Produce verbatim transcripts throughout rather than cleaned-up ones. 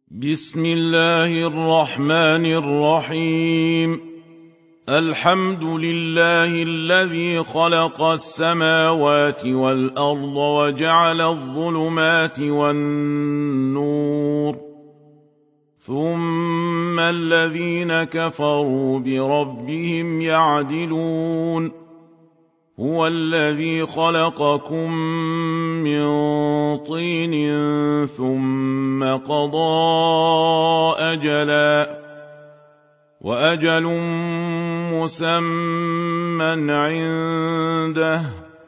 بسم الله الرحمن الرحيم. الحمد لله الذي خلق السماوات والأرض وجعل الظلمات والنور، ثم الذين كفروا بربهم يعدلون. هو الذي خلقكم من طين ثم قضى أجلا، وأجل مسمى عنده،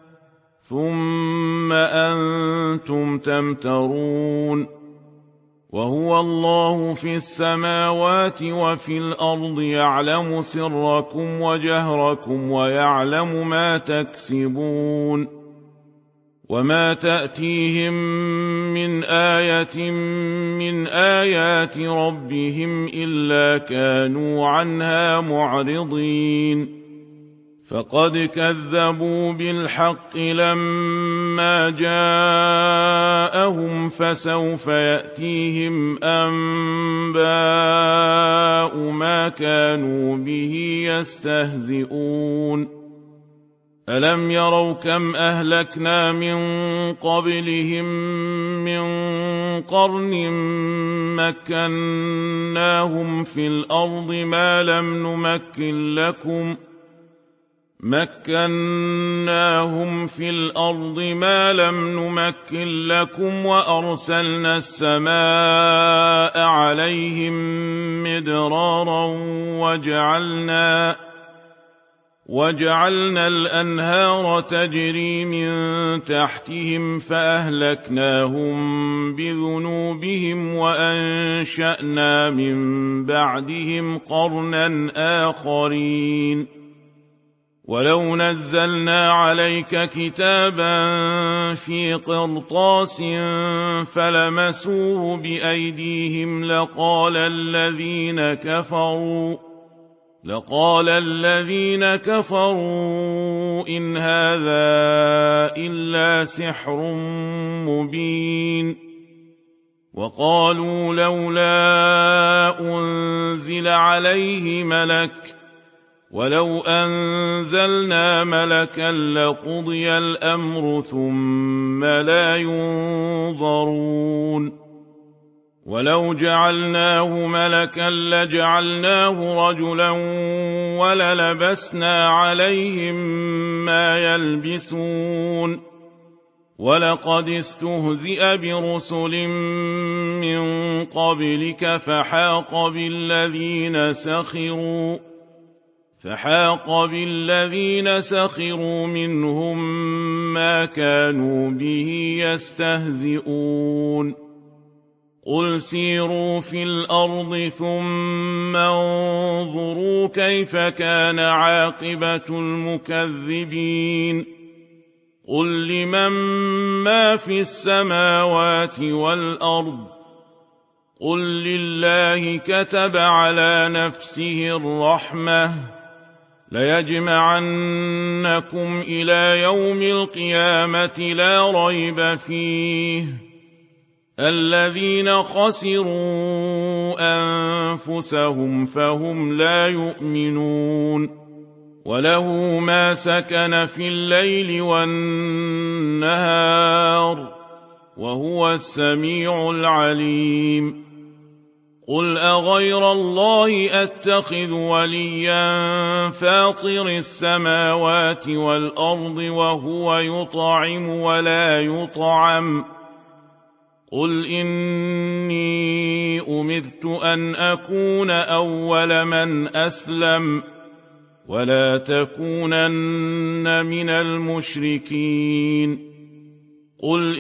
ثم أنتم تمترون. وهو الله في السماوات وفي الأرض، يعلم سركم وجهركم ويعلم ما تكسبون. وما تأتيهم من آية من آيات ربهم إلا كانوا عنها معرضين. فقد كذبوا بالحق لما جاءهم، فسوف يأتيهم أنباء ما كانوا به يستهزئون. ألم يروا كم أهلكنا من قبلهم من قرن مكناهم في الأرض ما لم نمكن لكم مكناهم في الأرض ما لم نمكن لكم وأرسلنا السماء عليهم مدرارا وجعلنا وجعلنا الأنهار تجري من تحتهم فأهلكناهم بذنوبهم وأنشأنا من بعدهم قرنا آخرين. ولو نزلنا عليك كتابا في قرطاس فلمسوه بأيديهم لقال الذين كفروا لقال الذين كفروا إن هذا إلا سحر مبين. وقالوا لولا أنزل عليه ملك، ولو أنزلنا ملكا لقضي الأمر ثم لا ينظرون. ولو جعلناه ملكا لجعلناه رجلا وللبسنا عليهم ما يلبسون. ولقد استهزئ برسل من قبلك فحاق بالذين سخروا فحاق بالذين سخروا منهم ما كانوا به يستهزئون. قل سيروا في الأرض ثم انظروا كيف كان عاقبة المكذبين. قل لمن ما في السماوات والأرض، قل لله كتب على نفسه الرحمة ليجمعنكم إلى يوم القيامة لا ريب فيه. الذين خسروا أنفسهم فهم لا يؤمنون. وله ما سكن في الليل والنهار وهو السميع العليم. قل أغير الله أتخذ وليا فاطر السماوات والأرض وهو يطعم ولا يطعم. قل إني أمرت أن أكون أول من أسلم ولا تكونن من المشركين. قل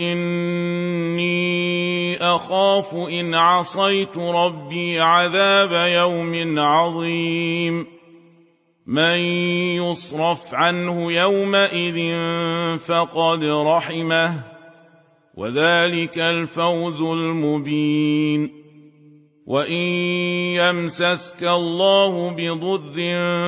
إني أخاف إن عصيت ربي عذاب يوم عظيم. من يصرف عنه يومئذ فقد رحمه، وذلك الفوز المبين. وإن يمسسك الله بضر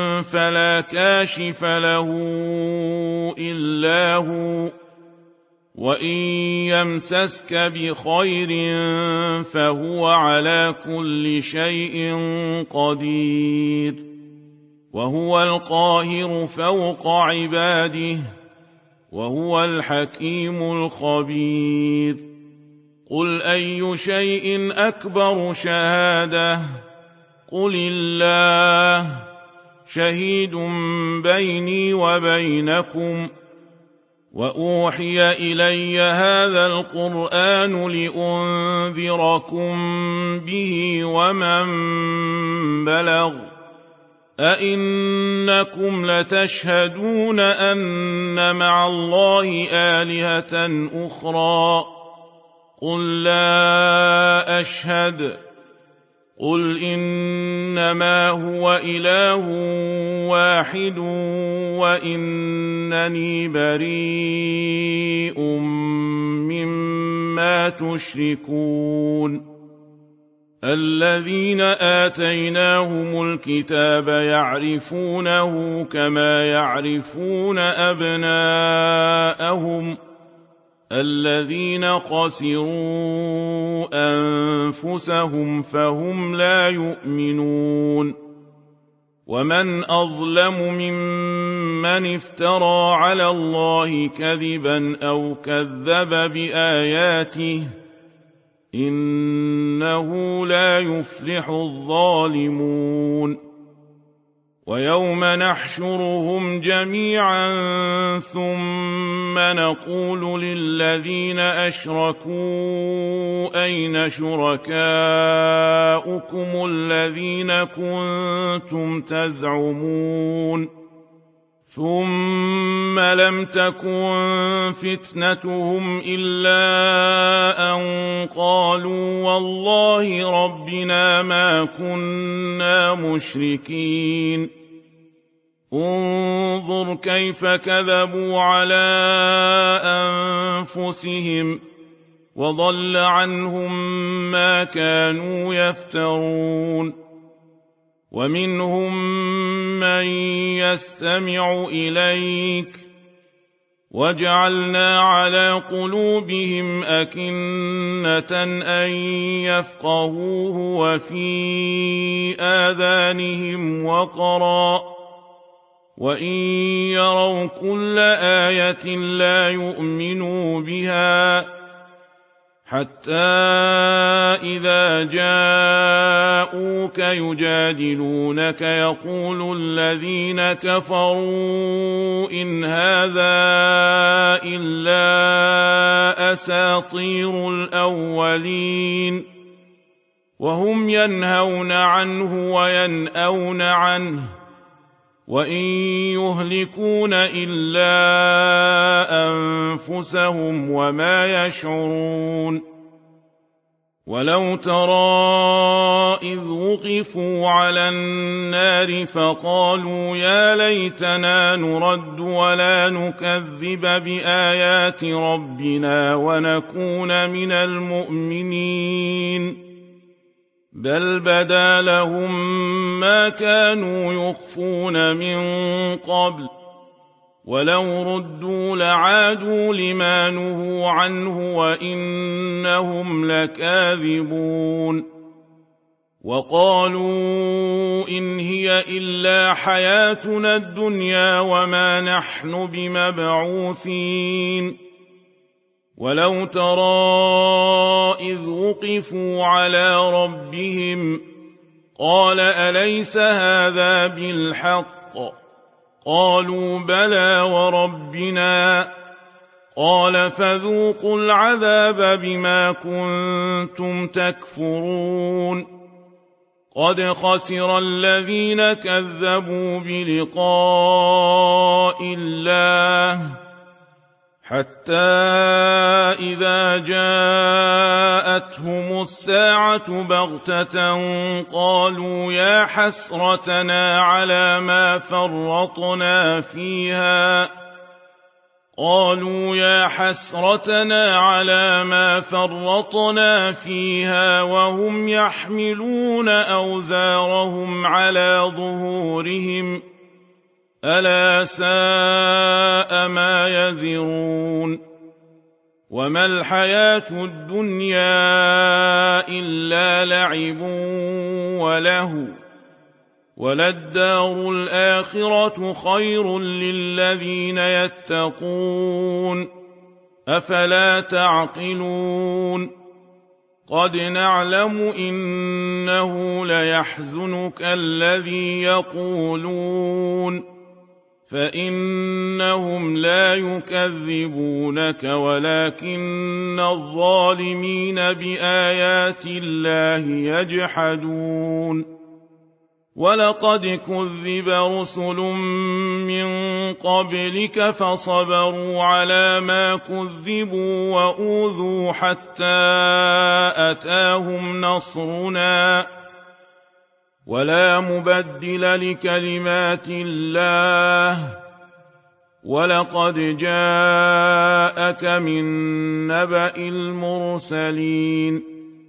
فلا كاشف له إلا هو وإن يمسسك بخير فهو على كل شيء قدير وهو القاهر فوق عباده وهو الحكيم الخبير قل أي شيء أكبر شهادة قل الله شهيد بيني وبينكم وأوحي إلي هذا القرآن لأنذركم به ومن بلغ أئنكم لتشهدون أن مع الله آلهة أخرى قل لا أشهد قل إنما هو إله واحد وإنني بريء مما تشركون الذين آتيناهم الكتاب يعرفونه كما يعرفون أبناءهم الذين خسروا أنفسهم فهم لا يؤمنون ومن أظلم ممن افترى على الله كذبا أو كذب بآياته إنه لا يفلح الظالمون ويوم نحشرهم جميعا ثم نقول للذين أشركوا أين شركاؤكم الذين كنتم تزعمون ثم لم تكن فتنتهم إلا أن قالوا والله ربنا ما كنا مشركين انظر كيف كذبوا على أنفسهم وضل عنهم ما كانوا يفترون ومنهم من يستمع إليك وجعلنا على قلوبهم أكنة أن يفقهوه وفي آذانهم وقرا وإن يروا كل آية لا يؤمنوا بها حتى إذا جاءوك يجادلونك يقول الذين كفروا إن هذا إلا أساطير الأولين وهم ينهون عنه وينأون عنه وإن يهلكون إلا أنفسهم وما يشعرون ولو ترى إذ وقفوا على النار فقالوا يا ليتنا نرد ولا نكذب بآيات ربنا ونكون من المؤمنين بل بدا لهم ما كانوا يخفون من قبل ولو ردوا لعادوا لما نهوا عنه وإنهم لكاذبون وقالوا إن هي إلا حياتنا الدنيا وما نحن بمبعوثين ولو ترى إذ وقفوا على ربهم قال أليس هذا بالحق قالوا بلى وربنا قال فذوقوا العذاب بما كنتم تكفرون قد خسر الذين كذبوا بلقاء الله حتى إذا جاءتهم الساعة بغتة قالوا يا حسرتنا على ما فرطنا فيها قالوا يا حسرتنا على ما فرطنا فيها وهم يحملون أوزارهم على ظهورهم ألا ساء ما يزرون وما الحياة الدنيا إلا لعب ولهو وللدار الآخرة خير للذين يتقون أفلا تعقلون قد نعلم إنه ليحزنك الذي يقولون فإنهم لا يكذبونك ولكن الظالمين بآيات الله يجحدون ولقد كذب رسل من قبلك فصبروا على ما كذبوا وأوذوا حتى أتاهم نصرنا ولا مبدل لكلمات الله ولقد جاءك من نبأ المرسلين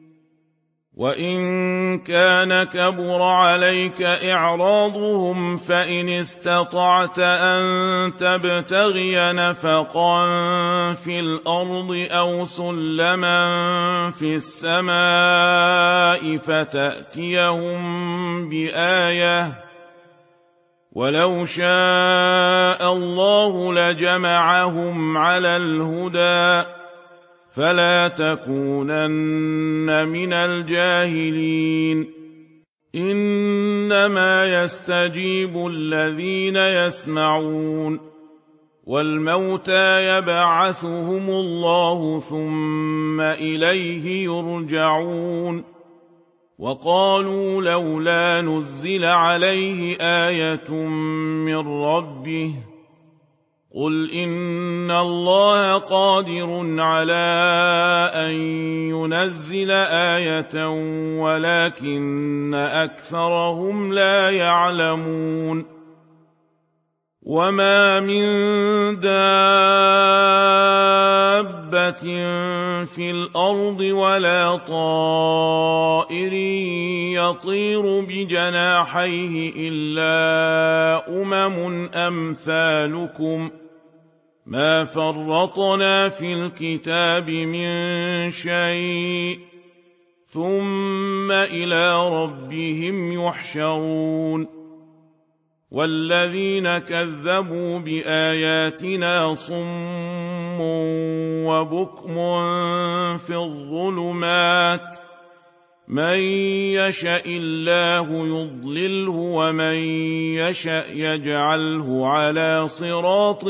وإن كان كبر عليك إعراضهم فإن استطعت أن تبتغي نفقا في الأرض أو سلما في السماء فتأتيهم بآية ولو شاء الله لجمعهم على الهدى فلا تكونن من الجاهلين إنما يستجيب الذين يسمعون والموتى يبعثهم الله ثم إليه يرجعون وقالوا لولا نزل عليه آية من ربه قل إن الله قادر على أن ينزل آية ولكن أكثرهم لا يعلمون وما من دابة في الأرض ولا طائر يطير بجناحيه إلا أمم أمثالكم ما فرطنا في الكتاب من شيء ثم إلى ربهم يحشرون والذين كذبوا بآياتنا صم وبكم في الظلمات من يشاء الله يضلله ومن يشاء يجعله على صراط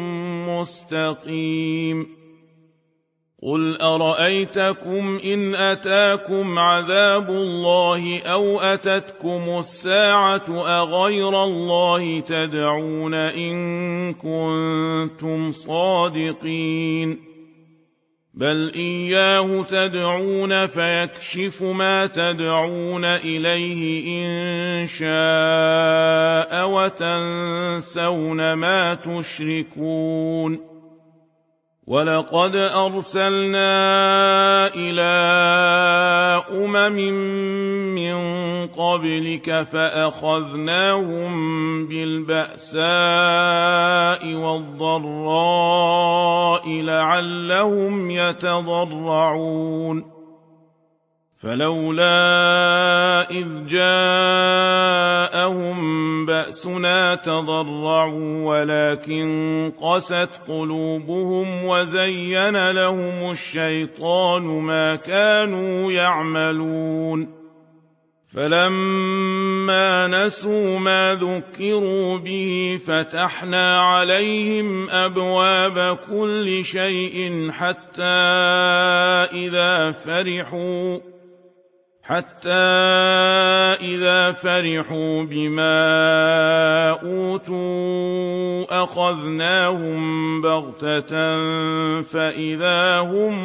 مستقيم قل أرأيتكم إن أتاكم عذاب الله أو أتتكم الساعة أغير الله تدعون إن كنتم صادقين بل إياه تدعون فيكشف ما تدعون إليه إن شاء وتنسون ما تشركون ولقد أرسلنا إلى أمم من قبلك فأخذناهم بالبأساء والضراء لعلهم يتضرعون فلولا إذ جاءهم بأسنا تضرعوا ولكن قست قلوبهم وزين لهم الشيطان ما كانوا يعملون فلما نسوا ما ذكروا به فتحنا عليهم أبواب كل شيء حتى إذا فرحوا حتى إذا فرحوا بما أوتوا أخذناهم بغتة فإذا هم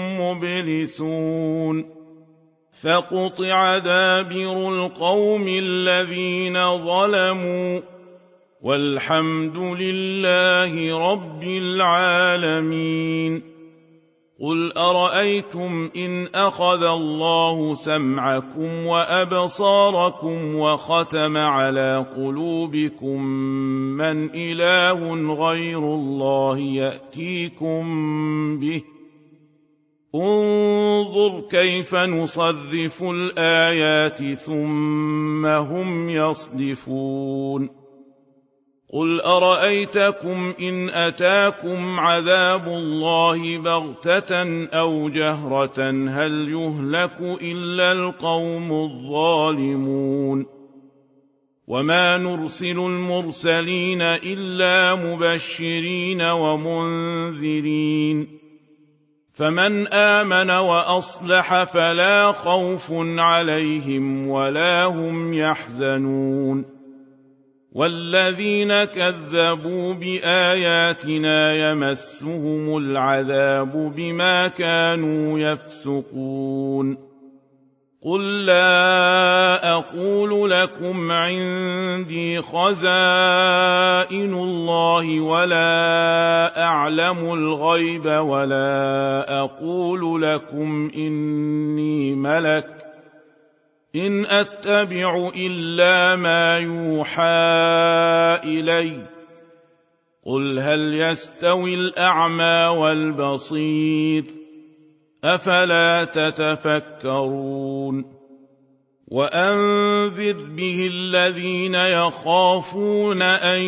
مبلسون فقطع دابر القوم الذين ظلموا والحمد لله رب العالمين قل أرأيتم إن أخذ الله سمعكم وأبصاركم وختم على قلوبكم من إله غير الله يأتيكم به انظر كيف نصرف الآيات ثم هم يصدفون قل أرأيتكم إن أتاكم عذاب الله بغتة أو جهرة هل يهلك إلا القوم الظالمون وما نرسل المرسلين إلا مبشرين ومنذرين فمن آمن وأصلح فلا خوف عليهم ولا هم يحزنون والذين كذبوا بآياتنا يمسهم العذاب بما كانوا يفسقون قل لا أقول لكم عندي خزائن الله ولا أعلم الغيب ولا أقول لكم إني ملك إن أتبع إلا ما يوحى إلي قل هل يستوي الأعمى والبصير أفلا تتفكرون وأنذر به الذين يخافون أن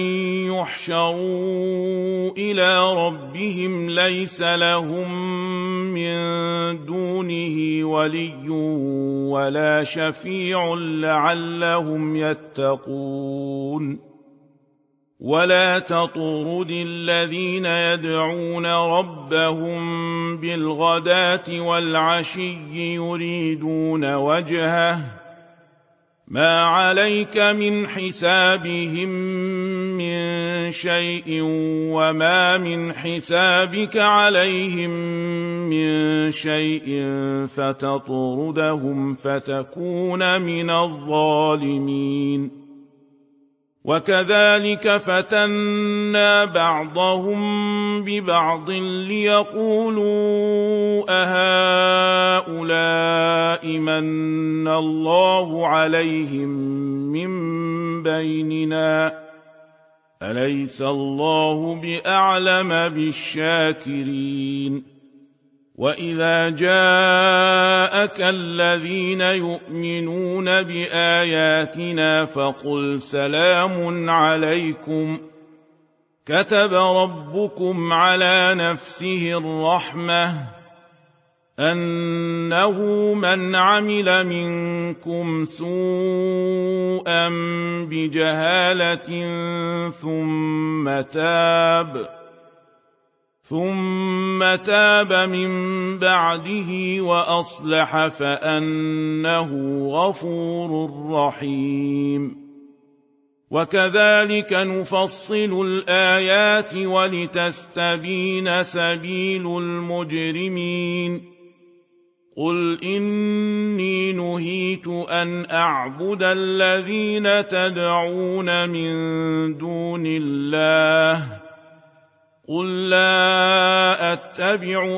يحشروا إلى ربهم ليس لهم من دونه ولي ولا شفيع لعلهم يتقون ولا تطرد الذين يدعون ربهم بالغداة والعشي يريدون وجهه ما عليك من حسابهم من شيء وما من حسابك عليهم من شيء فتطردهم فتكون من الظالمين وكذلك فتنا بعضهم ببعض ليقولوا أهؤلاء من الله عليهم من بيننا أليس الله بأعلم بالشاكرين وإذا جاءك الذين يؤمنون بآياتنا فقل سلام عليكم كتب ربكم على نفسه الرحمة أنه من عمل منكم سوءا بجهالة ثم تاب ثم تاب من بعده وأصلح فأنه غفور رحيم وكذلك نفصل الآيات ولتستبين سبيل المجرمين قل إني نهيت أن أعبد الذين تدعون من دون الله قل لا أتبع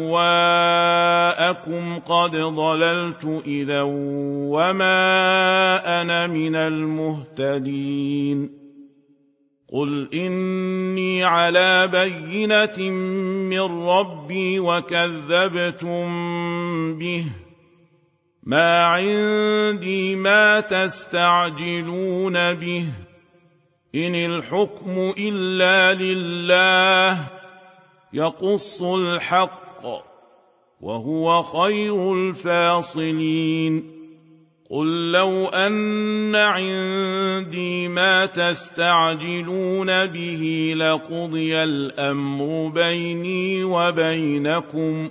أهواءكم قد ضللت إذا وما أنا من المهتدين قل إني على بينة من ربي وكذبتم به ما عندي ما تستعجلون به إن الحكم إلا لله يقص الحق وهو خير الفاصلين قل لو أن عندي ما تستعجلون به لقضي الأمر بيني وبينكم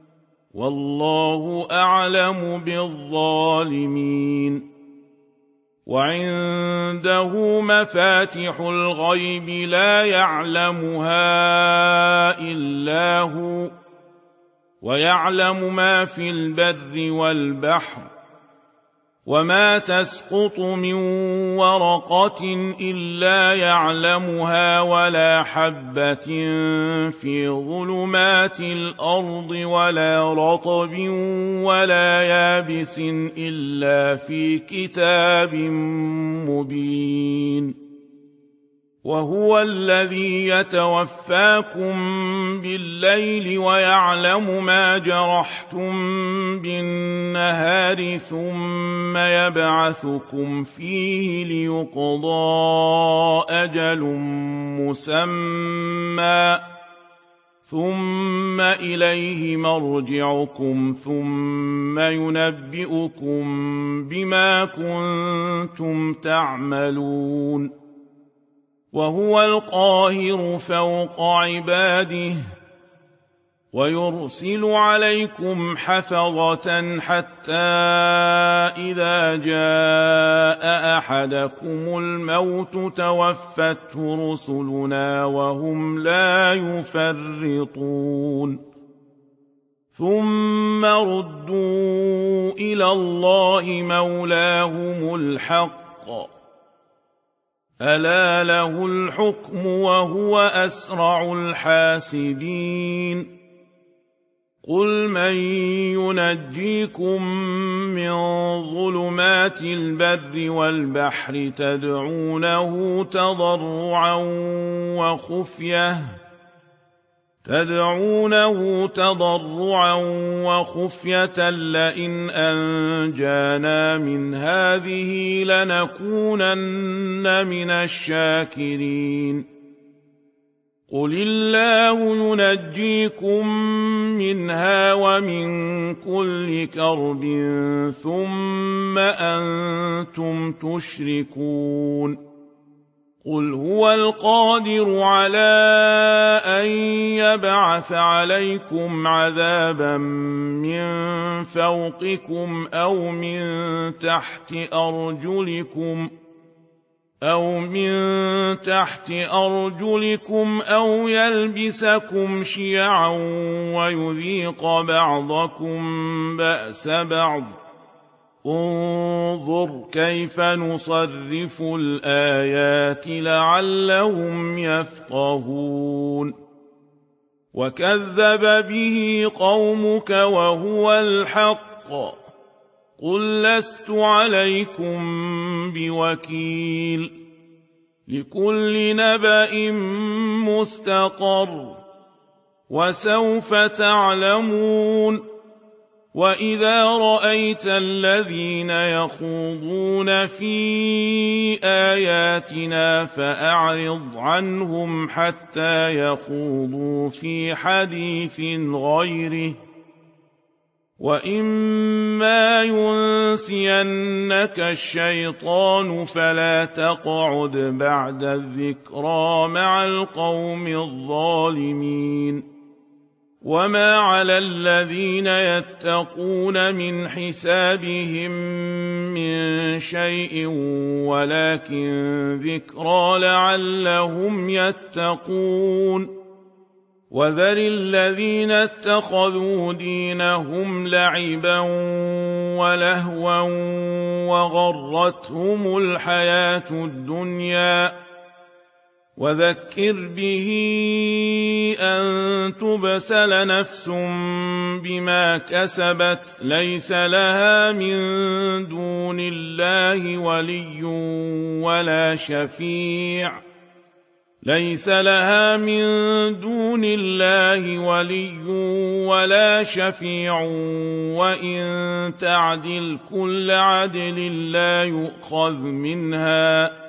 والله أعلم بالظالمين وعنده مفاتح الغيب لا يعلمها إلا هو ويعلم ما في البر والبحر وما تسقط من ورقة إلا يعلمها ولا حبة في ظلمات الأرض ولا رطب ولا يابس إلا في كتاب مبين وهو الذي يتوفاكم بالليل ويعلم ما جرحتم بالنهار ثم يبعثكم فيه ليقضى أجل مسمى ثم إليه مرجعكم ثم ينبئكم بما كنتم تعملون وهو القاهر فوق عباده ويرسل عليكم حفظة حتى إذا جاء أحدكم الموت توفته رسلنا وهم لا يفرطون ثم ردوا إلى الله مولاهم الحق ألا له الحكم وهو أسرع الحاسبين قل من ينجيكم من ظلمات البر والبحر تدعونه تضرعا وخفية تدعونه تضرعا وخفية لئن أنجانا من هذه لنكونن من الشاكرين قل الله ينجيكم منها ومن كل كرب ثم أنتم تشركون قل هو القادر على أن يبعث عليكم عذابا من فوقكم أو من تحت أرجلكم أو من تحت أرجلكم أو يلبسكم شيعا ويذيق بعضكم بأس بعض انظر كيف نصرف الآيات لعلهم يفقهون وكذب به قومك وهو الحق قل لست عليكم بوكيل لكل نبأ مستقر وسوف تعلمون وإذا رأيت الذين يخوضون في آياتنا فأعرض عنهم حتى يخوضوا في حديث غيره وإما ينسينك الشيطان فلا تقعد بعد الذكرى مع القوم الظالمين وما على الذين يتقون من حسابهم من شيء ولكن ذكرى لعلهم يتقون وذر الذين اتخذوا دينهم لعبا ولهوا وغرتهم الحياة الدنيا وذكر به أن تبسل نفس بما كسبت ليس لها من دون الله ولي ولا شفيع ليس لها من دون الله ولي ولا شفيع وإن تعدل كل عدل لا يؤخذ منها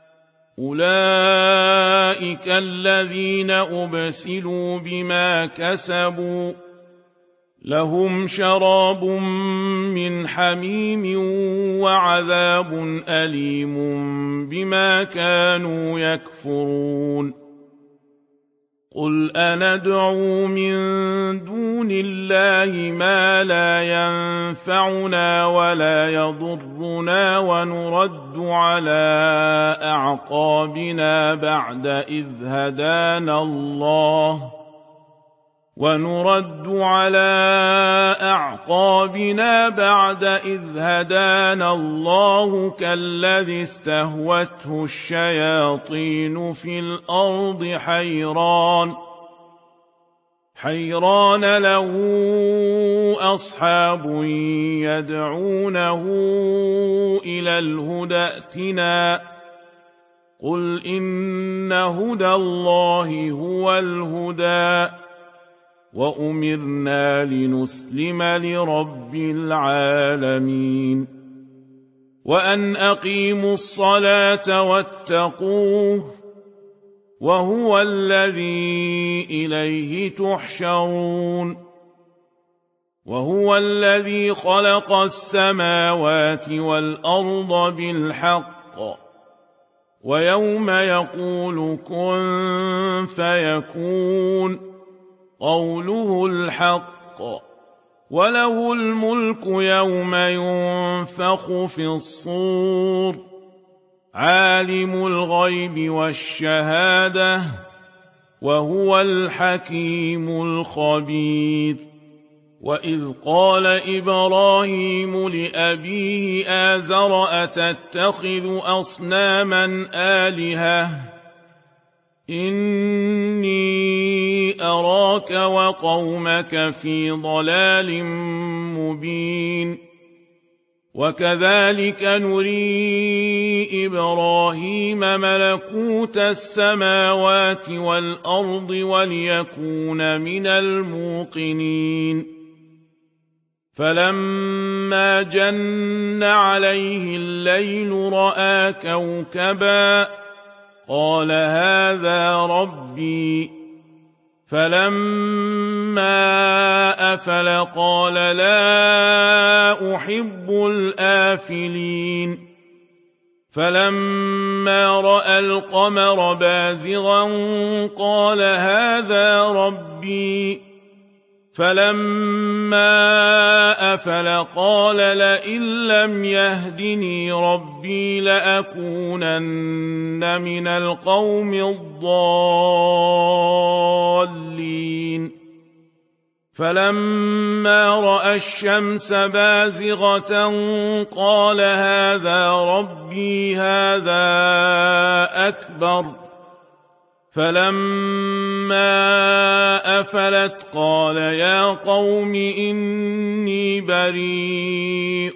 أولئك الذين أبسلوا بما كسبوا لهم شراب من حميم وعذاب أليم بما كانوا يكفرون قل أندعو من دون الله ما لا ينفعنا ولا يضرنا ونرد على أعقابنا بعد إذ هدانا الله ونرد على أعقابنا بعد إذ هدانا الله كالذي استهوته الشياطين في الأرض حيران حيران له أصحاب يدعونه إلى الهدى ائتنا قل إن هدى الله هو الهدى وأمرنا لنسلم لرب العالمين وأن أقيموا الصلاة واتقوه وهو الذي إليه تحشرون وهو الذي خلق السماوات والأرض بالحق ويوم يقول كن فيكون قوله الحق وله الملك يوم ينفخ في الصور عالم الغيب والشهادة وهو الحكيم الخبير وإذ قال إبراهيم لأبيه آزر أتتخذ أصناما آلهة إني أراك وقومك في ضلال مبين وكذلك نري إبراهيم ملكوت السماوات والأرض وليكون من الموقنين فلما جن عليه الليل رأى كوكبا قال هذا ربي فلما أفل قال لا أحب الآفلين فلما رأى القمر بازغا قال هذا ربي فلما أفل قال لئن لم يهدني ربي لأكونن من القوم الضالين فلما رأى الشمس بازغة قال هذا ربي هذا أكبر فلما أفلت قال يا قوم إني بريء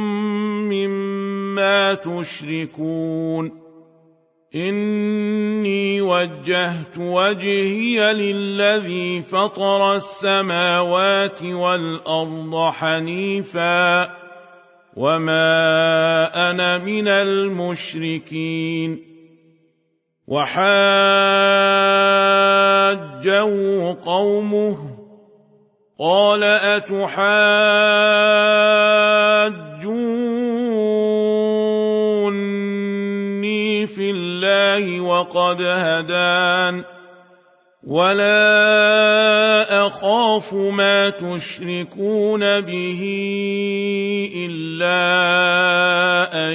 مما تشركون إني وجهت وجهي للذي فطر السماوات والأرض حنيفا وما أنا من المشركين وحاجه قومه قال أتحاجوني في الله وقد هدان ولا أخاف ما تشركون به إلا أن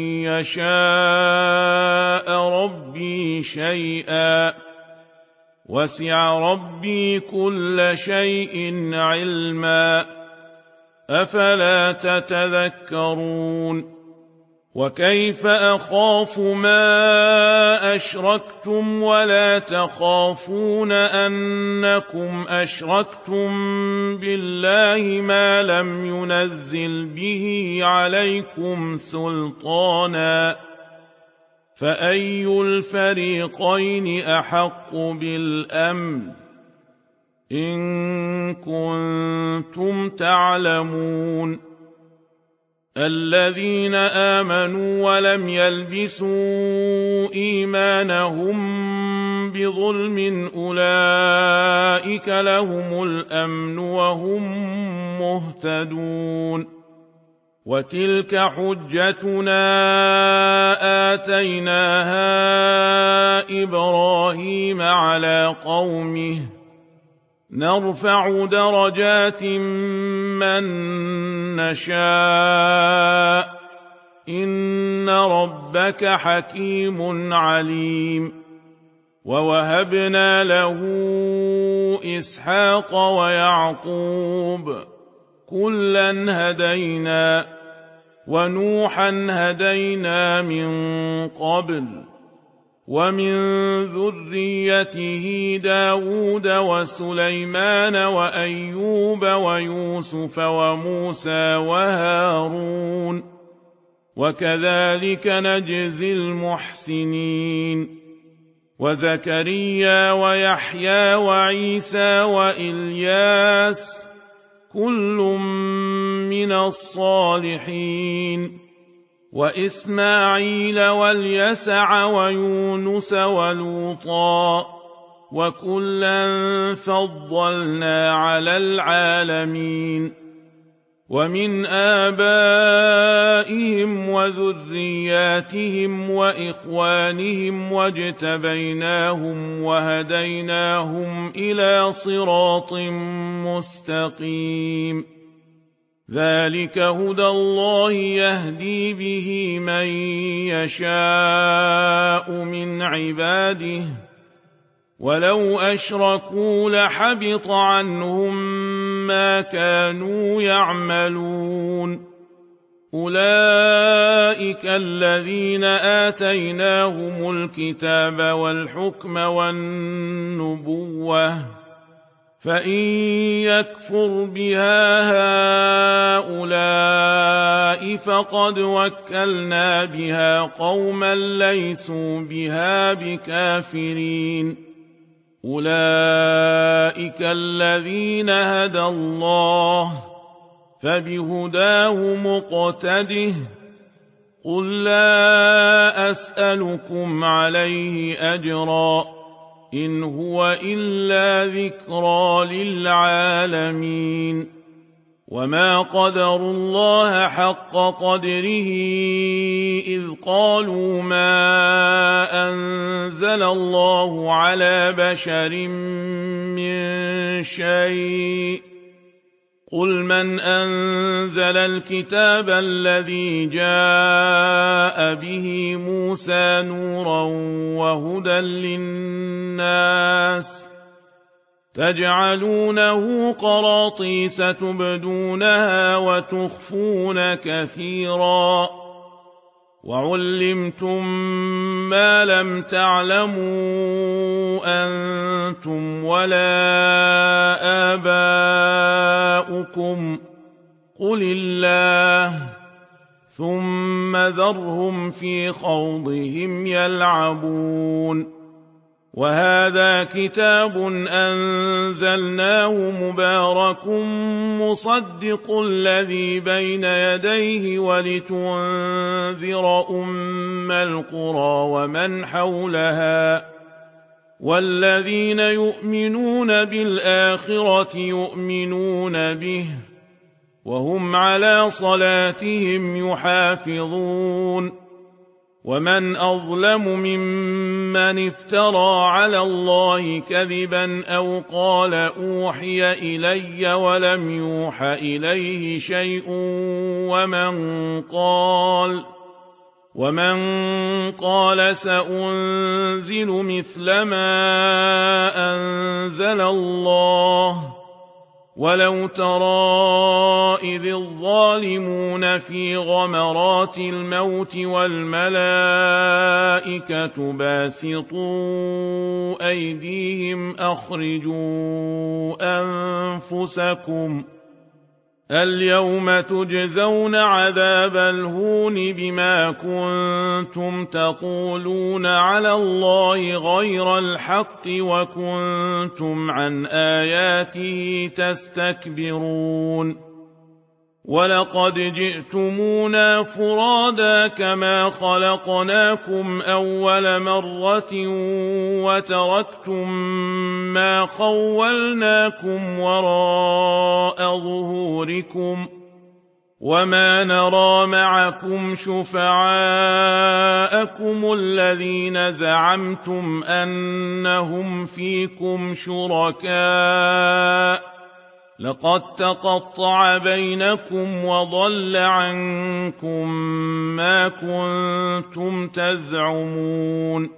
يشاء ربي شيئا وسع ربي كل شيء علما أفلا تتذكرون وكيف أخاف ما أشركتم ولا تخافون أنكم أشركتم بالله ما لم ينزل به عليكم سلطانا فأي الفريقين أحق بالأمن إن كنتم تعلمون الذين آمنوا ولم يلبسوا إيمانهم بظلم أولئك لهم الأمن وهم مهتدون وتلك حجتنا آتيناها إبراهيم على قومه نرفع درجات من نشاء إن ربك حكيم عليم ووهبنا له إسحاق ويعقوب كلا هدينا ونوحا هدينا من قبل ومن ذريته داود وسليمان وأيوب ويوسف وموسى وهارون وكذلك نجزي المحسنين. وزكريا ويحيى وعيسى وإلياس كل من الصالحين، وإسماعيل واليسع ويونس ولوطا وكلا فضلنا على العالمين. ومن آبائهم وذرياتهم وإخوانهم واجتبيناهم وهديناهم إلى صراط مستقيم. ذلك هدى الله يهدي به من يشاء من عباده، ولو أشركوا لحبط عنهم ما كانوا يعملون. أولئك الذين آتيناهم الكتاب والحكم والنبوة، فإن يكفر بها هؤلاء فقد وكلنا بها قوما ليسوا بها بكافرين. أولئك الذين هدى الله، فبهداه مقتده. قل لا أسألكم عليه أجرا، إن هو إلا ذكرى للعالمين. وما قدروا الله حق قدره إذ قالوا ما أنزل الله على بشر من شيء. قل من أنزل الكتاب الذي جاء به موسى نورا وهدى للناس، تجعلونه قراطيس تبدونها وتخفون كثيرا، وعلمتم ما لم تعلموا أنتم ولا آباؤكم، قل الله، ثم ذرهم في خوضهم يلعبون. وهذا كتاب أنزلناه مبارك مصدق الذي بين يديه ولتنذر أم القرى ومن حولها، والذين يؤمنون بالآخرة يؤمنون به، وهم على صلاتهم يحافظون. ومن أظلم ممن افترى على الله كذبا أو قال أوحي إلي ولم يوح إليه شيء، ومن قال ومن قال سأنزل مثل ما أنزل الله. ولو ترى إذ الظالمون في غمرات الموت والملائكة باسطوا أيديهم أخرجوا أنفسكم اليوم تجزون عذاب الهون بما كنتم تقولون على الله غير الحق وكنتم عن آياته تستكبرون. ولقد جئتمونا فرادا كما خلقناكم أول مرة وتركتم ما خولناكم وراء ظهوركم، وما نرى معكم شفعاءكم الذين زعمتم أنهم فيكم شركاء، لقد تقطع بينكم وضل عنكم ما كنتم تزعمون.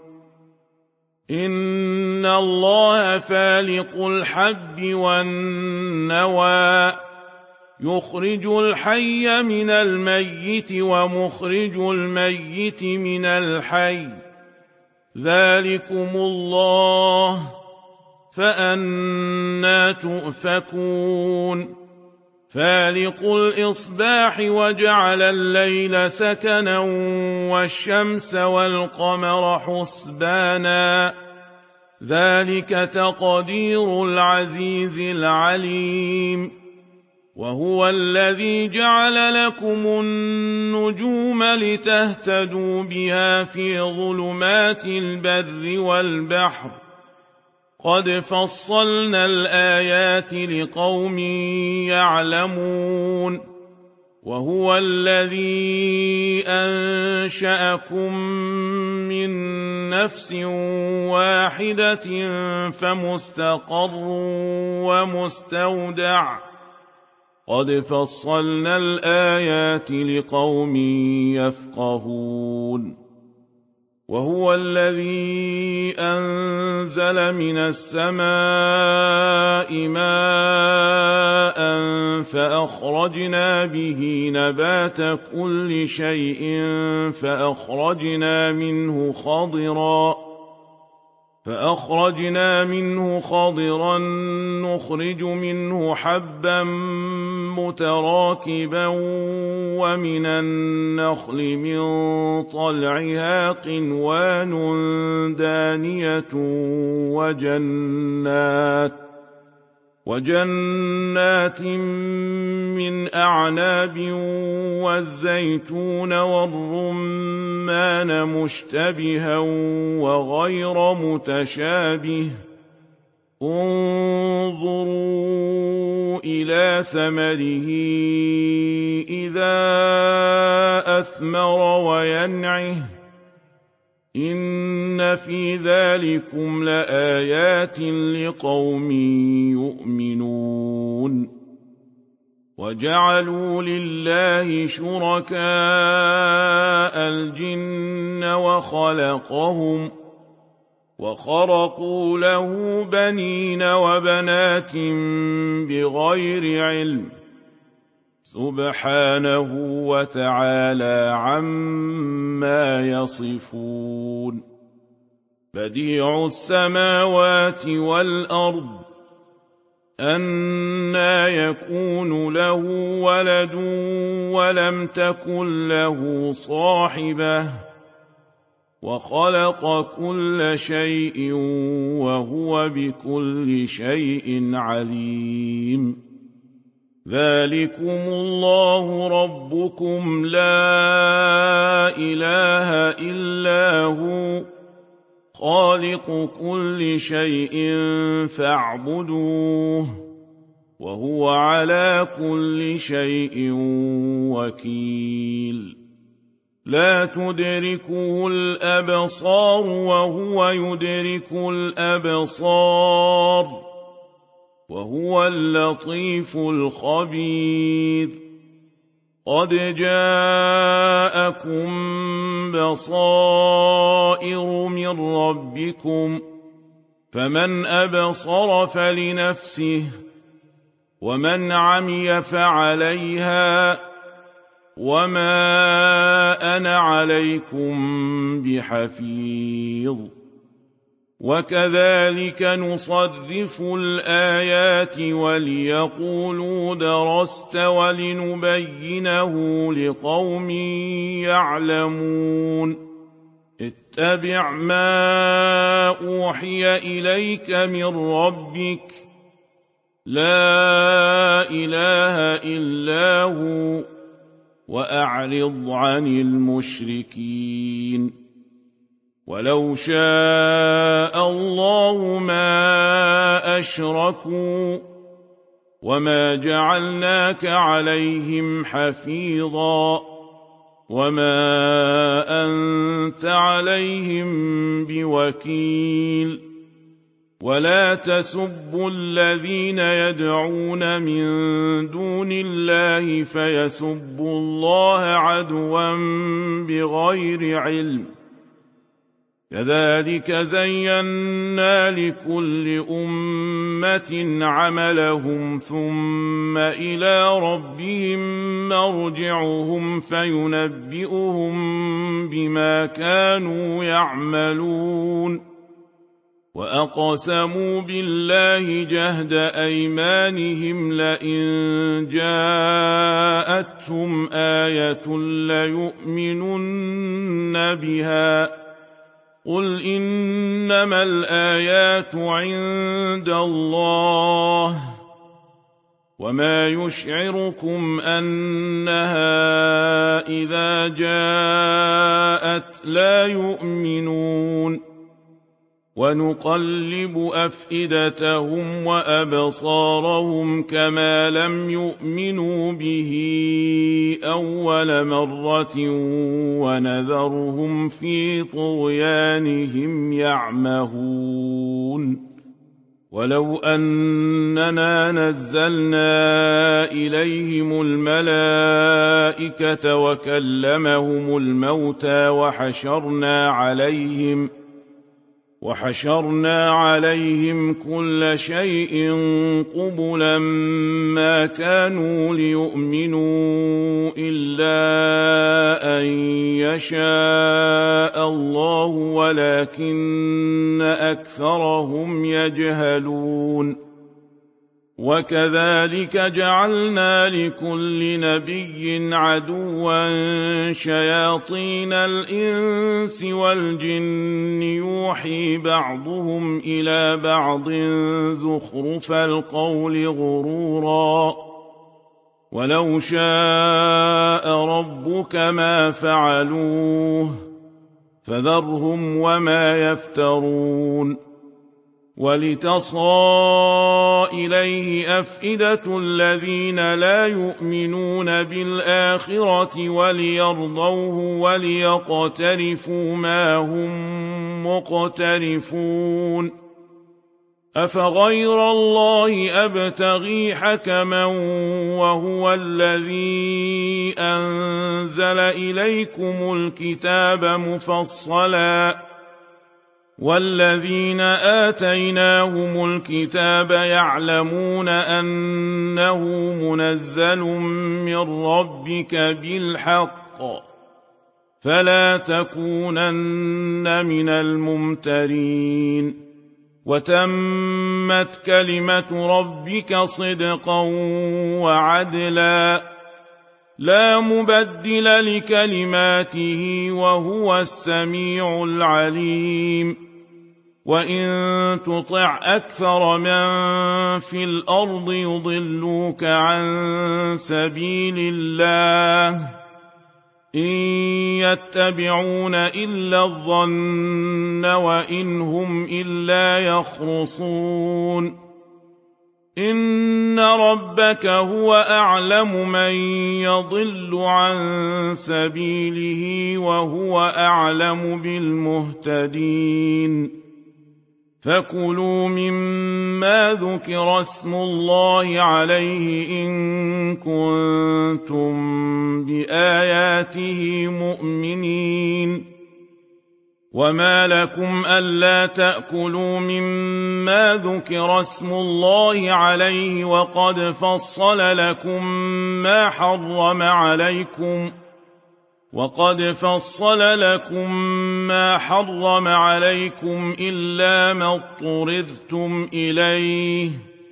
إن الله فالق الحب والنوى، يخرج الحي من الميت ومخرج الميت من الحي، ذلكم الله، فأنى تؤفكون. فالق الإصباح وجعل الليل سكنا والشمس والقمر حسبانا ذلك تقدير العزيز العليم وهو الذي جعل لكم النجوم لتهتدوا بها في ظلمات البر والبحر قد فصلنا الآيات لقوم يعلمون وهو الذي أنشأكم من نفس واحدة فمستقر ومستودع قد فصلنا الآيات لقوم يفقهون وهو الذي أنزل من السماء ماء فأخرجنا به نبات كل شيء فأخرجنا منه خضرا فأخرجنا منه خضرا نخرج منه حبا متراكبا ومن النخل من طلعها قنوان دانية وجنات وجنات من أعناب والزيتون والرمان مشتبها وغير متشابه انظروا إلى ثمره إذا أثمر وينعه إن في ذلكم لآيات لقوم يؤمنون وجعلوا لله شركاء الجن وخلقهم وخرقوا له بنين وبنات بغير علم سبحانه وتعالى عما يصفون بديع السماوات والأرض أنى يكون له ولد ولم تكن له صاحبة وخلق كل شيء وهو بكل شيء عليم ذلكم الله ربكم لا إله إلا هو خالق كل شيء فاعبدوه وهو على كل شيء وكيل لا تدركه الأبصار وهو يدرك الأبصار وهو اللطيف الخبير قد جاءكم بصائر من ربكم فمن أبصر فلنفسه ومن عمي فعليها وما أنا عليكم بحفيظ وكذلك نصرف الآيات وليقولوا درست ولنبينه لقوم يعلمون اتبع ما أوحي إليك من ربك لا إله إلا هو وأعرض عن المشركين ولو شاء الله ما أشركوا وما جعلناك عليهم حفيظا وما أنت عليهم بوكيل ولا تسبوا الذين يدعون من دون الله فيسبوا الله عدوا بغير علم كذلك زينا لكل أمة عملهم ثم إلى ربهم مرجعهم فينبئهم بما كانوا يعملون وأقسموا بالله جهد أيمانهم لئن جاءتهم آية ليؤمنن بها قل إنما الآيات عند الله وما يشعركم أنها إذا جاءت لا يؤمنون ونقلب أفئدتهم وأبصارهم كما لم يؤمنوا به أول مرة ونذرهم في طغيانهم يعمهون ولو أننا نزلنا إليهم الملائكة وكلمهم الموتى وحشرنا عليهم وحشرنا عليهم كل شيء قبلا ما كانوا ليؤمنوا إلا أن يشاء الله ولكن أكثرهم يجهلون وكذلك جعلنا لكل نبي عدوا شياطين الإنس والجن يوحي بعضهم إلى بعض زخرف القول غرورا ولو شاء ربك ما فعلوه فذرهم وما يفترون ولتصغى إليه أفئدة الذين لا يؤمنون بالآخرة وليرضوه وليقترفوا ما هم مقترفون أفغير الله أبتغي حكما وهو الذي أنزل إليكم الكتاب مفصلا والذين آتيناهم الكتاب يعلمون أنه منزل من ربك بالحق فلا تكونن من الممترين وتمت كلمة ربك صدقا وعدلا لا مبدل لكلماته وهو السميع العليم وإن تطع أكثر من في الأرض يضلوك عن سبيل الله إن يتبعون إلا الظن وإن هم إلا يخرصون إن ربك هو أعلم من يضل عن سبيله وهو أعلم بالمهتدين فكلوا مما ذكر اسم الله عليه إن كنتم بآياته مؤمنين وما لكم ألا تأكلوا مما ذكر اسم الله عليه وقد فصل لكم ما حرم عليكم وقد فصل لكم ما حرم عليكم إلا ما اضطررتم إليه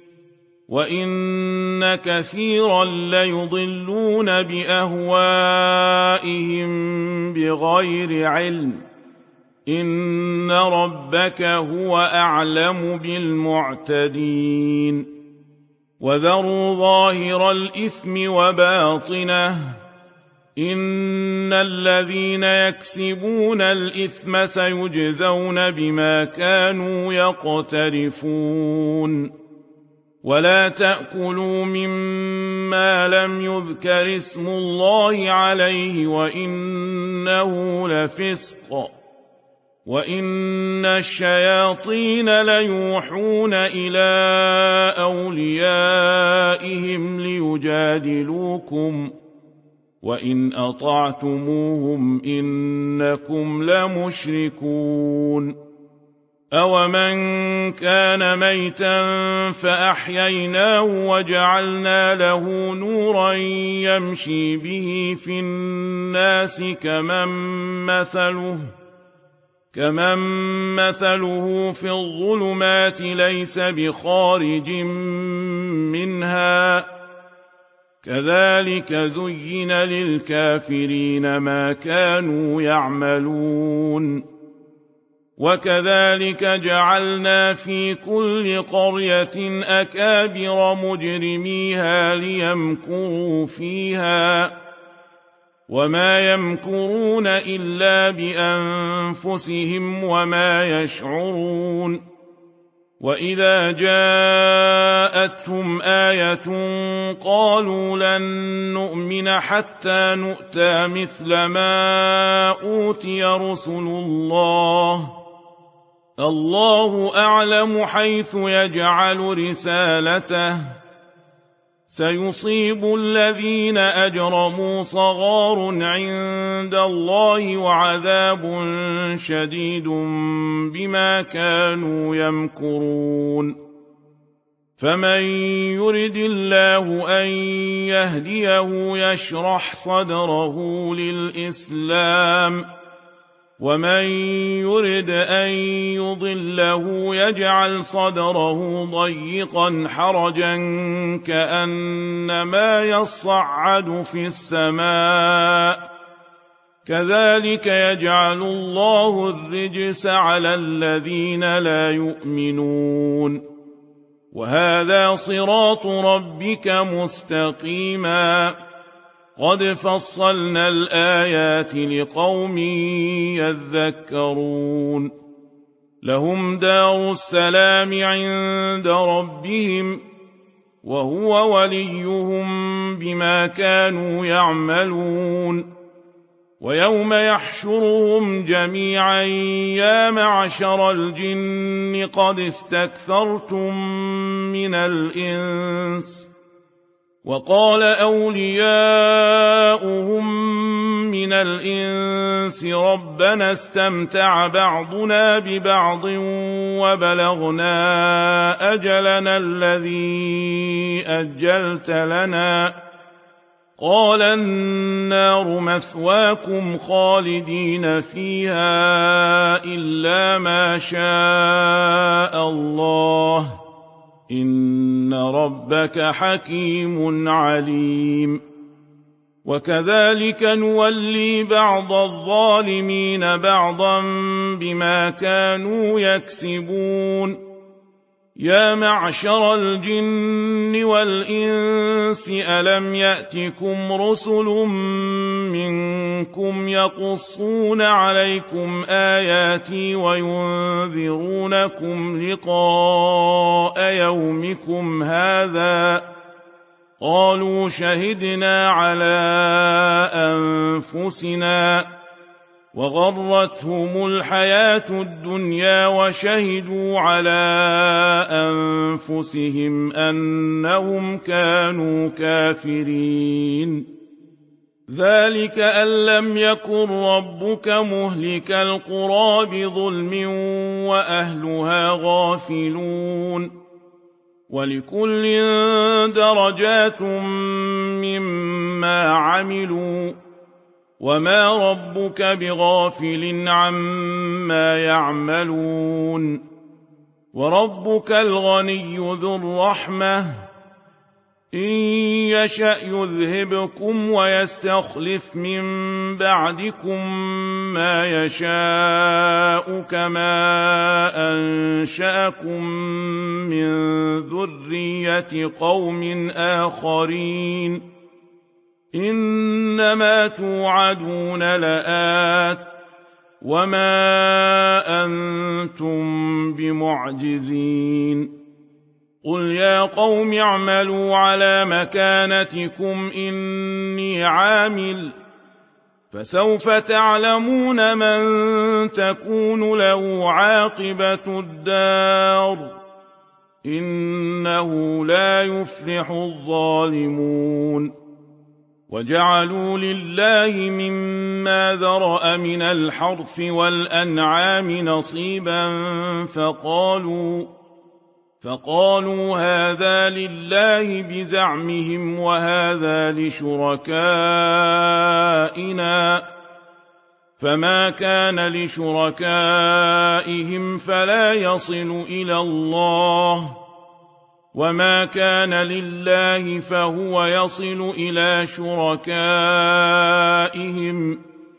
وإن كثيرا ليضلون بأهوائهم بغير علم إن ربك هو أعلم بالمعتدين وذروا ظاهر الإثم وباطنه إن الذين يكسبون الإثم سيجزون بما كانوا يقترفون ولا تأكلوا مما لم يذكر اسم الله عليه وإنه لفسق وإن الشياطين ليوحون إلى أوليائهم ليجادلوكم وإن أطعتموهم إنكم لمشركون أومن كان ميتا فأحييناه وجعلنا له نورا يمشي به في الناس كمن مثله كمن مثله في الظلمات ليس بخارج منها كذلك زين للكافرين ما كانوا يعملون وكذلك جعلنا في كل قرية أكابر مجرميها ليمكروا فيها وما يمكرون إلا بأنفسهم وما يشعرون وإذا جاءتهم آية قالوا لن نؤمن حتى نؤتى مثل ما أوتي رسل الله الله أعلم حيث يجعل رسالته سيصيب الذين أجرموا صغار عند الله وعذاب شديد بما كانوا يمكرون فمن يرد الله أن يهديه يشرح صدره للإسلام ومن يرد أن يضله يجعل صدره ضيقا حرجا كأنما يصعد في السماء كذلك يجعل الله الرجس على الذين لا يؤمنون وهذا صراط ربك مستقيما قد فصلنا الآيات لقوم يذكرون لهم دار السلام عند ربهم وهو وليهم بما كانوا يعملون ويوم يحشرهم جميعا يا معشر الجن قد استكثرتم من الإنس وقال أولياؤهم من الإنس ربنا استمتع بعضنا ببعض وبلغنا أجلنا الذي أجلت لنا قال النار مثواكم خالدين فيها إلا ما شاء الله إن ربك حكيم عليم وكذلك نولي بعض الظالمين بعضا بما كانوا يكسبون يا معشر الجن والإنس ألم يأتكم رسل منكم يقصون عليكم آياتي وينذرونكم لقاء يومكم هذا قالوا شهدنا على أنفسنا وغرتهم الحياة الدنيا وشهدوا على أنفسهم أنهم كانوا كافرين ذلك أن لم يكن ربك مهلك القرى بظلم وأهلها غافلون ولكل درجات مما عملوا وما ربك بغافل عما يعملون وربك الغني ذو الرحمة إن يشأ يذهبكم ويستخلف من بعدكم ما يشاء كما أنشأكم من ذرية قوم آخرين إنما توعدون لآت وما أنتم بمعجزين قل يا قوم اعملوا على مكانتكم إني عامل فسوف تعلمون من تكون له عاقبة الدار إنه لا يفلح الظالمون وجعلوا لله مما ذرأ من الحرث والأنعام نصيبا فقالوا فقالوا هذا لله بزعمهم وهذا لشركائنا فما كان لشركائهم فلا يصل إلى الله، وما كان لله فهو يصل إلى شركائهم،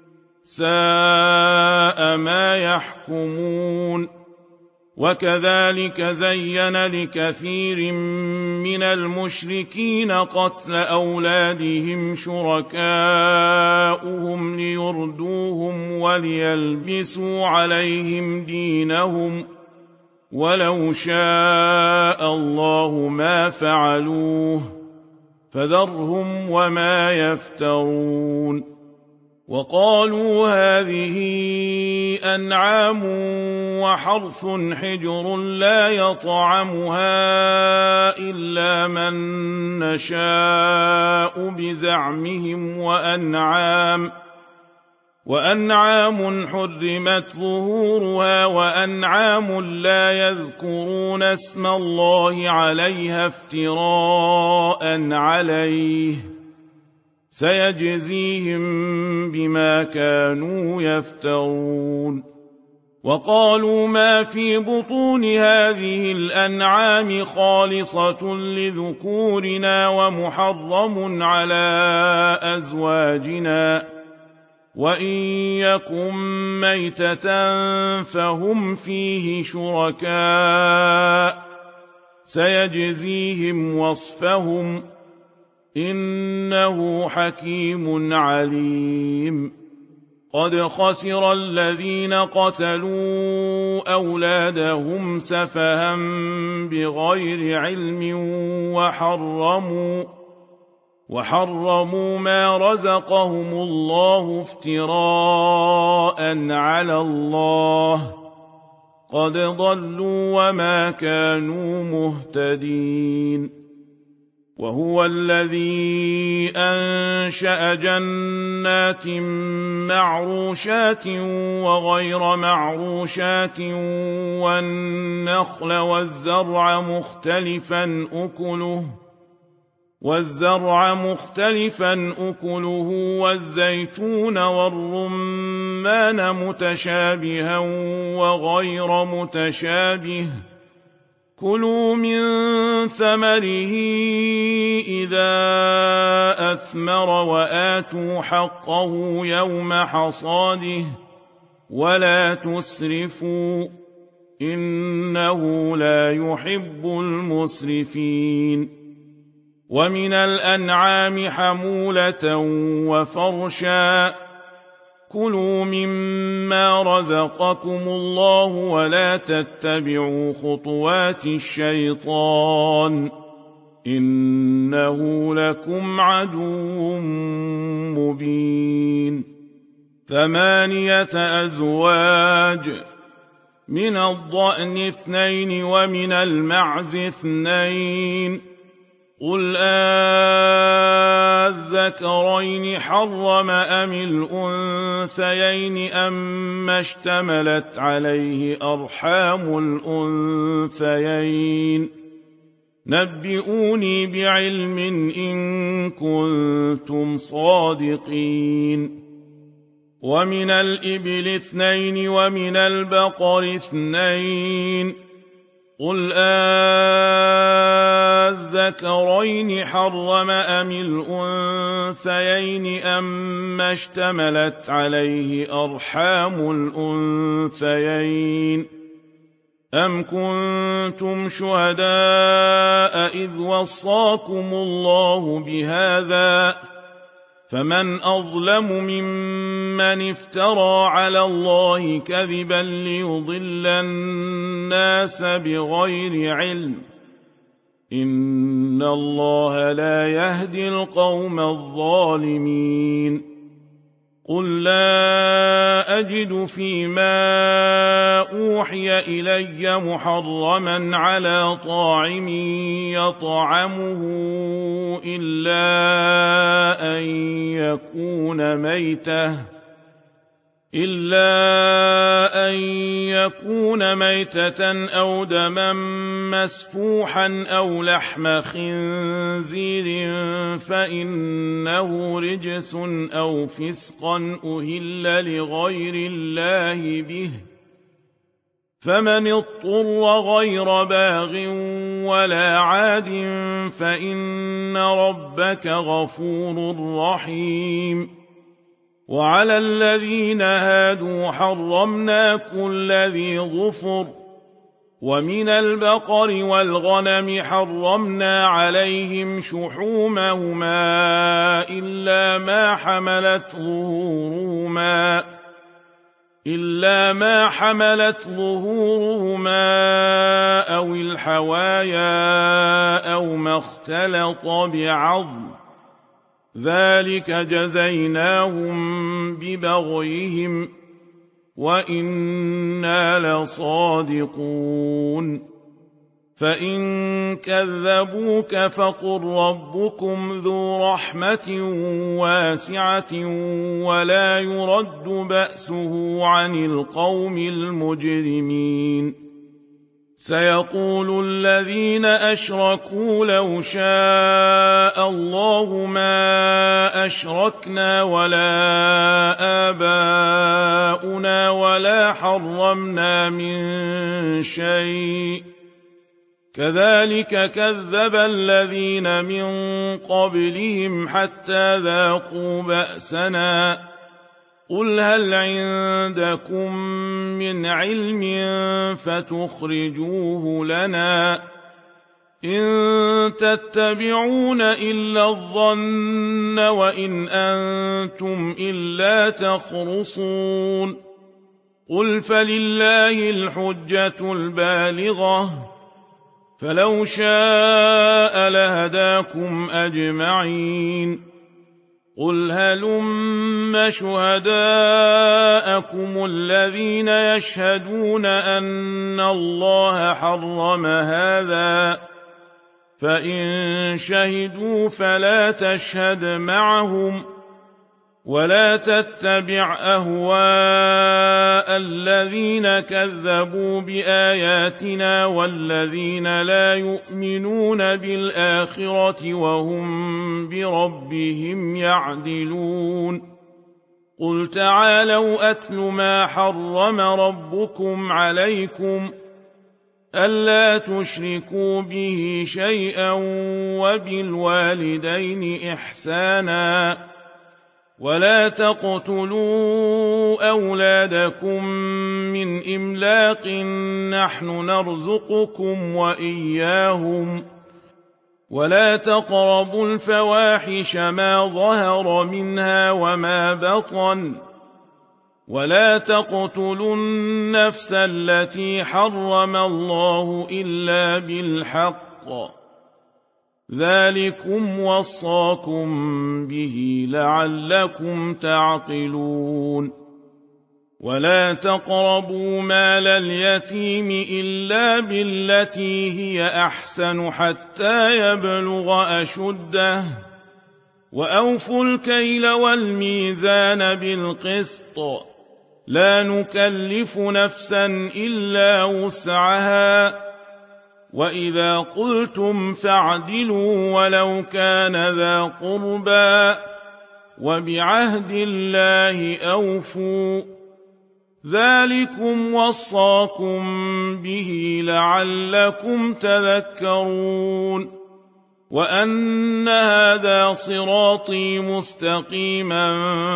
ساء ما يحكمون. وكذلك زين لكثير من المشركين قتل أولادهم شركاؤهم ليردوهم وليلبسوا عليهم دينهم، ولو شاء الله ما فعلوه فذرهم وما يفترون. وقالوا هذه أنعام وحرث حجر لا يطعمها إلا من نشاء بزعمهم، وأنعام وأنعام حرمت ظهورها وأنعام لا يذكرون اسم الله عليها افتراء عليه، سيجزيهم بما كانوا يفترون. وقالوا ما في بطون هذه الأنعام خالصة لذكورنا ومحرم على أزواجنا، وإن يكن ميتة فهم فيه شركاء، سيجزيهم وصفهم، إنه حكيم عليم. قد خسر الذين قتلوا أولادهم سفها بغير علم وحرموا وحرموا ما رزقهم الله افتراء على الله، قد ضلوا وما كانوا مهتدين. وهو الذي أنشأ جنات معروشات وغير معروشات والنخل والزرع مختلفا أكله والزرع مختلفا أكله والزيتون والرمان متشابها وغير متشابه، كلوا من ثمره إذا أثمر وآتوا حقه يوم حصاده ولا تسرفوا، إنه لا يحب المسرفين. ومن الأنعام حمولة وفرشا، كلوا مما رزقكم الله ولا تتبعوا خطوات الشيطان، إنه لكم عدو مبين. ثمانية أزواج، من الضأن اثنين ومن المعز اثنين، قل آذكرين حرم أم الأنثيين أما اشتملت عليه أرحام الأنثيين، نبئوني بعلم إن كنتم صادقين. ومن الإبل اثنين ومن البقر اثنين، قل آذكرين حرم أم الأنثيين أما اشتملت عليه أرحام الأنثيين، أم كنتم شهداء إذ وصاكم الله بهذا، فمن أظلم ممن افترى على الله كذبا ليضل الناس بغير علم، إن الله لا يهدي القوم الظالمين. قل لا أجد فيما أوحي إلي محرما على طاعم يطعمه إلا أن يكون ميتة إلا أن يكون ميتة أو دما مسفوحا أو لحم خنزير فإنه رجس أو فسقا أهل لغير الله به، فمن اضطر غير باغ ولا عاد فإن ربك غفور رحيم. وعلى الذين هادوا حرمنا كل ذي ظفر، ومن البقر والغنم حرمنا عليهم شحومهما إلا ما حملت ظهورهما إلا ما حملت ظهورهما أو الحوايا أو ما اختلط بعظم، ذلك جزيناهم ببغيهم وإنا لصادقون. فإن كذبوك فقل ربكم ذو رحمة واسعة ولا يرد بأسه عن القوم المجرمين. سيقول الذين أشركوا لو شاء الله ما أشركنا ولا آباؤنا ولا حرمنا من شيء، كذلك كذب الذين من قبلهم حتى ذاقوا بأسنا. قل هل عندكم من علم فتخرجوه لنا؟ إن تتبعون إلا الظن وإن أنتم إلا تخرصون. قل فلله الحجة البالغة، فلو شاء لهداكم أجمعين. قل هلم شهداءكم الذين يشهدون أن الله حرم هذا، فإن شهدوا فلا تشهد معهم ولا تتبع أهواء الذين كذبوا بآياتنا والذين لا يؤمنون بالآخرة وهم بربهم يعدلون. قل تعالوا أتل ما حرم ربكم عليكم ألا تشركوا به شيئا وبالوالدين إحسانا، ولا تقتلوا أولادكم من إملاق نحن نرزقكم وإياهم، ولا تقربوا الفواحش ما ظهر منها وما بطن، ولا تقتلوا النفس التي حرم الله إلا بالحق، ذلكم وصاكم به لعلكم تعقلون. ولا تقربوا مال اليتيم إلا بالتي هي أحسن حتى يبلغ أشده، وأوفوا الكيل والميزان بالقسط، لا نكلف نفسا إلا وسعها، وإذا قلتم فاعدلوا ولو كان ذا قربى، وبعهد الله أوفوا، ذلكم وصاكم به لعلكم تذكرون. وأن هذا صراطي مستقيما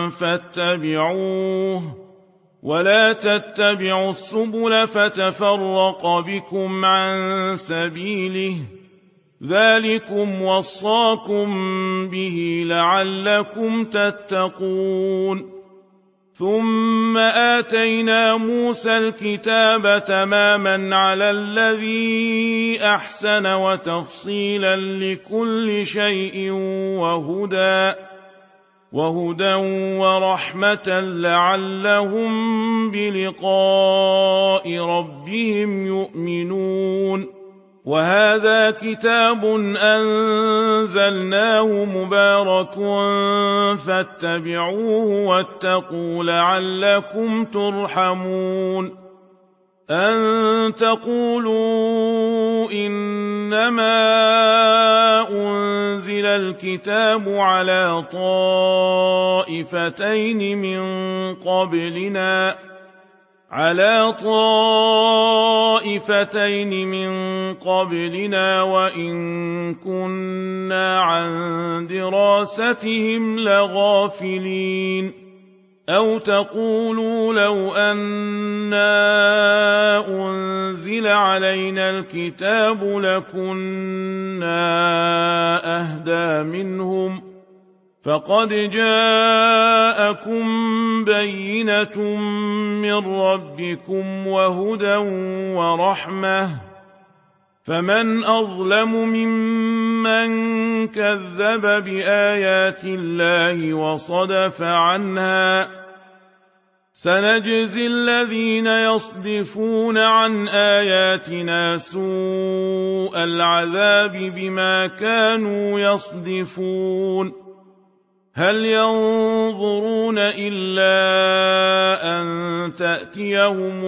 فاتبعوه، ولا تتبعوا السبل فتفرق بكم عن سبيله، ذلكم وصاكم به لعلكم تتقون. ثم آتينا موسى الكتاب تماما على الذي أحسن وتفصيلا لكل شيء وهدى وهدى ورحمة لعلهم بلقاء ربهم يؤمنون. وهذا كتاب أنزلناه مبارك فاتبعوه واتقوا لعلكم ترحمون أن تقولوا إنما أنزل الكتاب على طائفتين من قبلنا على طائفتين من قبلنا وإن كنا عن دراستهم لغافلين أو تقولوا لو أنا أنزل علينا الكتاب لكنا أهدى منهم فقد جاءكم بينة من ربكم وهدى ورحمة فمن أظلم ممن كذب بآيات الله وصدف عنها سنجزي الذين يصدفون عن آياتنا سوء العذاب بما كانوا يصدفون هل ينظرون إلا أن تأتيهم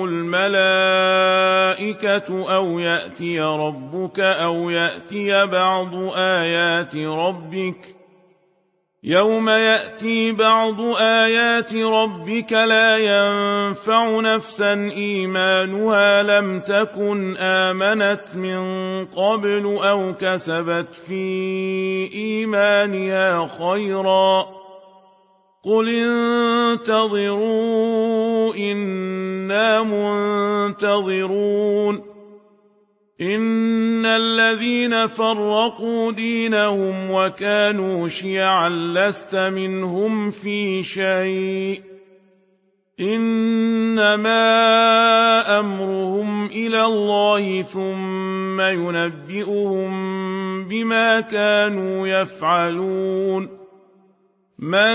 الملائكة أو يأتي ربك أو يأتي بعض آيات ربك يوم يأتي بعض آيات ربك لا ينفع نفسا إيمانها لم تكن آمنت من قبل أو كسبت في إيمانها خيرا قل انتظروا إنا منتظرون إن الذين فرقوا دينهم وكانوا شيعا لست منهم في شيء إنما أمرهم إلى الله ثم ينبئهم بما كانوا يفعلون من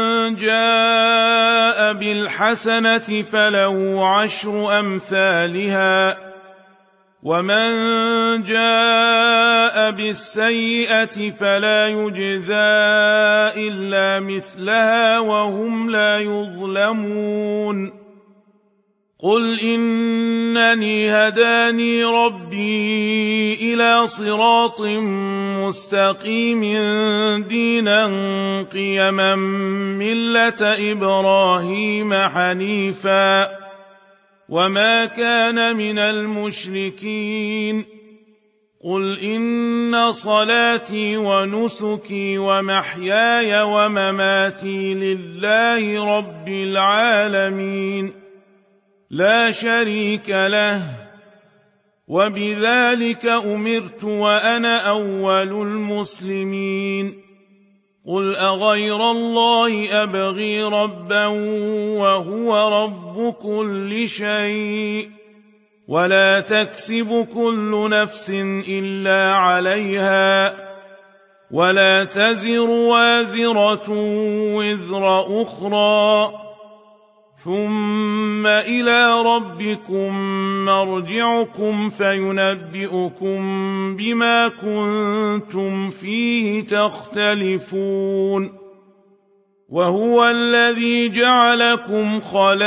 جاء بالحسنة فله عشر أمثالها ومن جاء بالسيئة فلا يجزى إلا مثلها وهم لا يظلمون قل إنني هداني ربي إلى صراط مستقيم دينا قيما ملة إبراهيم حنيفا وما كان من المشركين قل إن صلاتي ونسكي ومحياي ومماتي لله رب العالمين لا شريك له وبذلك أمرت وأنا أول المسلمين قل أغير الله أبغي ربا وهو رب كل شيء ولا تكسب كل نفس إلا عليها ولا تزر وازرة وزر أخرى ثم إلى ربكم مرجعكم فينبئكم بما كنتم فيه تختلفون وهو الذي جعلكم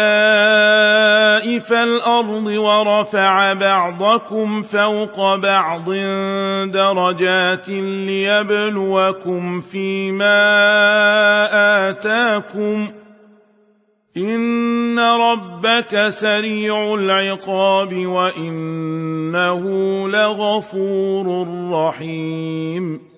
خلائف الأرض ورفع بعضكم فوق بعض درجات ليبلوكم فيما آتاكم إن ربك سريع العقاب وإنه لغفور رحيم